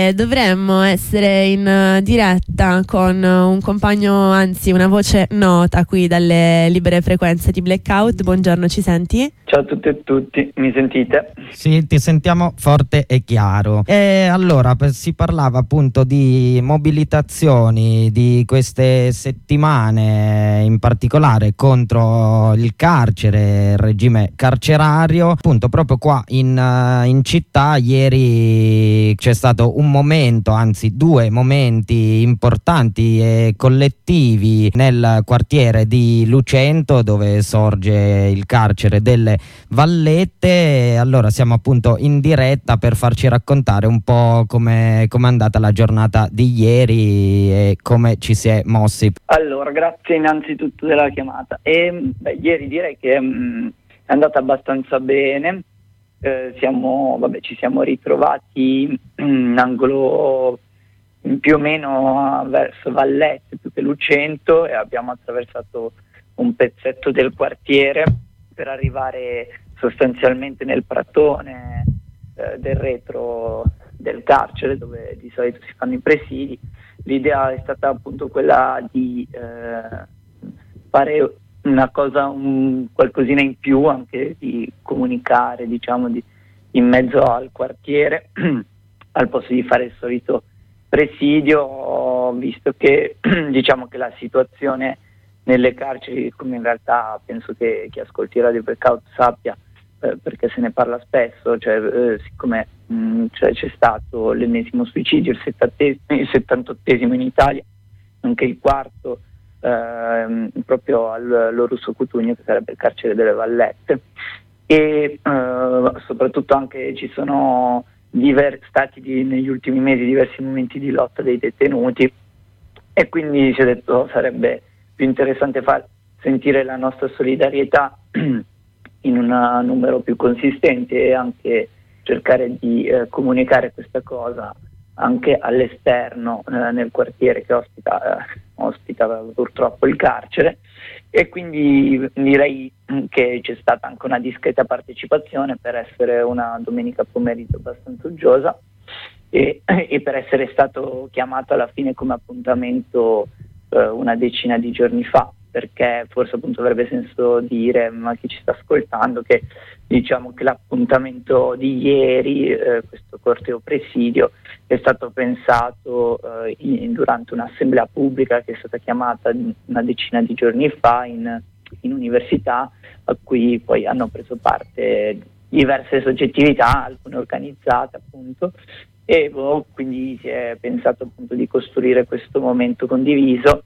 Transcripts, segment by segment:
che dovremmo essere in diretta con un compagno, anzi una voce nota qui dalle libere frequenze di Blackout. Buongiorno, ci senti? Ciao a tutte e tutti, mi sentite? Sì, ti sentiamo forte e chiaro. E allora si parlava appunto di mobilitazioni di queste settimane, in particolare contro il carcere, il regime carcerario. Appunto proprio qua in città ieri c'è stato un momento, anzi due momenti importanti e collettivi nel quartiere di Lucento, dove sorge il carcere delle Vallette. Allora siamo appunto in diretta per farci raccontare un po' come è andata la giornata di ieri e come ci si è mossi. Allora, grazie innanzitutto della chiamata. Ieri direi che è andata abbastanza bene. Ci siamo ritrovati in angolo più o meno verso Vallette più che Lucento, e abbiamo attraversato un pezzetto del quartiere per arrivare sostanzialmente nel pratone del retro del carcere, dove di solito si fanno i presidi. L'idea è stata appunto quella di fare una cosa, qualcosina in più, anche di comunicare, diciamo, in mezzo al quartiere, al posto di fare il solito presidio, visto che diciamo che la situazione nelle carceri, come in realtà penso che chi ascolti Radio Blackout sappia, perché se ne parla spesso, siccome c'è stato l'ennesimo suicidio, il 78esimo in Italia, anche il quarto proprio all'Orusso Cutugno, che sarebbe il carcere delle Vallette, e soprattutto anche ci sono stati negli ultimi mesi diversi momenti di lotta dei detenuti, e quindi si è detto sarebbe più interessante far sentire la nostra solidarietà in un numero più consistente, e anche cercare di comunicare questa cosa anche all'esterno, nel quartiere che ospita purtroppo il carcere. E quindi direi che c'è stata anche una discreta partecipazione, per essere una domenica pomeriggio abbastanza uggiosa, e per essere stato chiamato alla fine come appuntamento una decina di giorni fa, perché forse appunto avrebbe senso dire, ma chi ci sta ascoltando, che diciamo che l'appuntamento di ieri, questo corteo presidio, è stato pensato durante un'assemblea pubblica che è stata chiamata una decina di giorni fa in università, a cui poi hanno preso parte diverse soggettività, alcune organizzate appunto, e quindi si è pensato appunto di costruire questo momento condiviso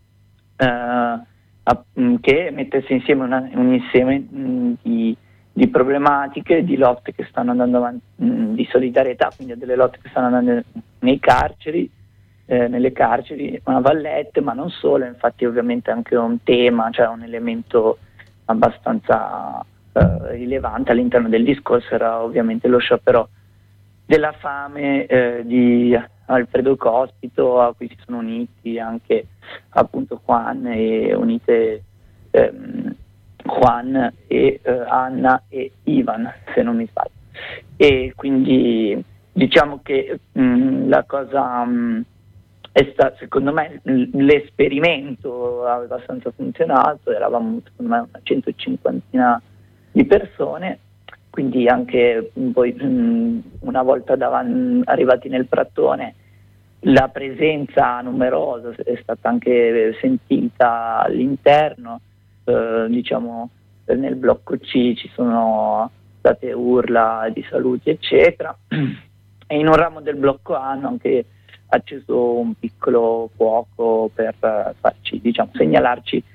che mettesse insieme un insieme di problematiche, di lotte che stanno andando avanti, di solidarietà, quindi delle lotte che stanno andando nei carceri, nelle carceri a Vallette, ma non solo. Infatti ovviamente anche un tema, cioè un elemento abbastanza rilevante all'interno del discorso era ovviamente lo sciopero della fame di Alfredo Cospito, a cui si sono uniti anche appunto Juan e Anna e Ivan, se non mi sbaglio. E quindi diciamo che la cosa è stata, secondo me, l'esperimento ha abbastanza funzionato. Eravamo secondo me una 150 di persone, quindi anche poi una volta arrivati nel pratone la presenza numerosa è stata anche sentita all'interno, diciamo nel blocco C ci sono state urla di saluti eccetera, e in un ramo del blocco A hanno anche acceso un piccolo fuoco per farci, diciamo, segnalarci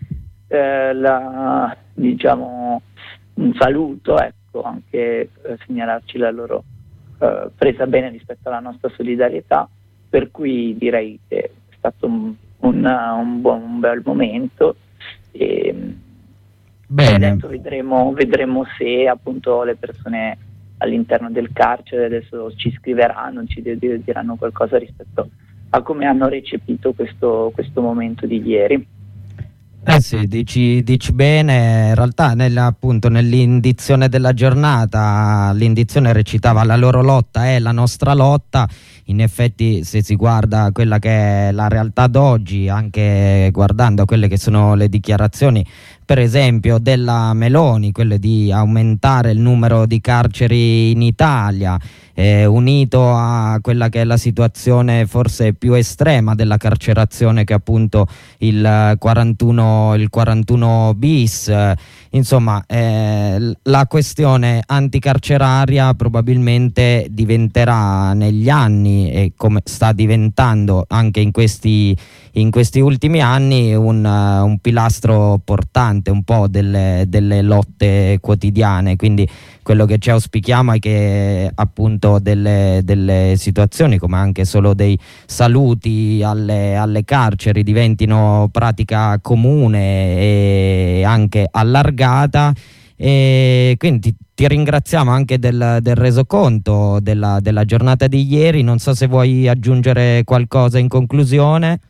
un saluto, ecco, anche segnalarci la loro presa bene rispetto alla nostra solidarietà, per cui direi che è stato un bel momento, e adesso vedremo se appunto le persone all'interno del carcere adesso ci scriveranno, ci diranno qualcosa rispetto a come hanno recepito questo momento di ieri. Sì, dici bene. In realtà appunto nell'indizione della giornata, l'indizione recitava: la loro lotta è la nostra lotta. in effetti se si guarda quella che è la realtà d'oggi, anche guardando quelle che sono le dichiarazioni per esempio della Meloni, quelle di aumentare il numero di carceri in Italia, unito a quella che è la situazione forse più estrema della carcerazione, che è appunto il 41 bis, insomma la questione anticarceraria probabilmente diventerà negli anni, e come sta diventando anche in questi ultimi anni, un pilastro portante un po' delle lotte quotidiane. Quindi quello che ci auspichiamo è che appunto delle situazioni come anche solo dei saluti alle carceri diventino pratica comune e anche allargata. E quindi ti ringraziamo anche del resoconto della giornata di ieri. Non so se vuoi aggiungere qualcosa in conclusione.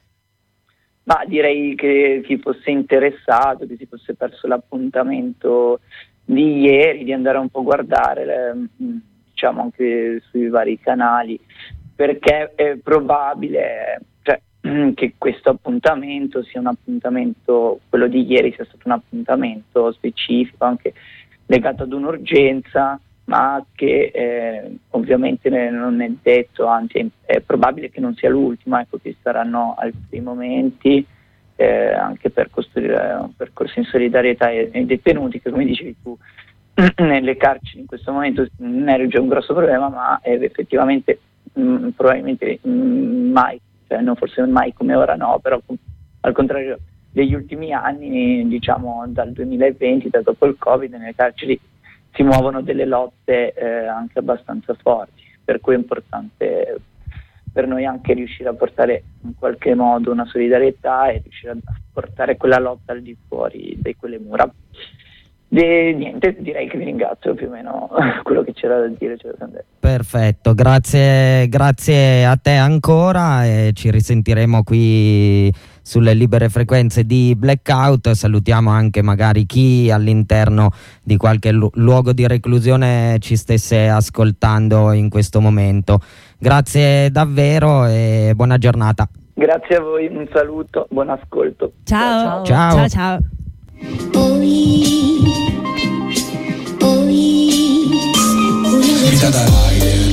Ma direi che chi fosse interessato, che si fosse perso l'appuntamento di ieri, di andare un po' a guardare, diciamo anche sui vari canali, perché è probabile, cioè, che questo appuntamento sia un appuntamento, quello di ieri sia stato un appuntamento specifico, anche legato ad un'urgenza, ma che ovviamente non è detto, anzi è probabile che non sia l'ultima, ecco, che saranno altri momenti anche per costruire un percorso in solidarietà ai detenuti, che come dicevi tu nelle carceri in questo momento non è già un grosso problema, ma effettivamente probabilmente mai, cioè non forse mai come ora no, però al contrario degli ultimi anni, diciamo dal 2020, da dopo il Covid, nelle carceri si muovono delle lotte anche abbastanza forti, per cui è importante per noi anche riuscire a portare in qualche modo una solidarietà e riuscire a portare quella lotta al di fuori di quelle mura. Niente, direi che vi ringrazio, più o meno quello che c'era da dire ce l'ho detto. Perfetto, grazie a te ancora, e ci risentiremo qui sulle libere frequenze di Blackout. Salutiamo anche magari chi all'interno di qualche luogo di reclusione ci stesse ascoltando in questo momento. Grazie davvero e buona giornata. Grazie a voi, un saluto, buon ascolto. Ciao. Vita da aire.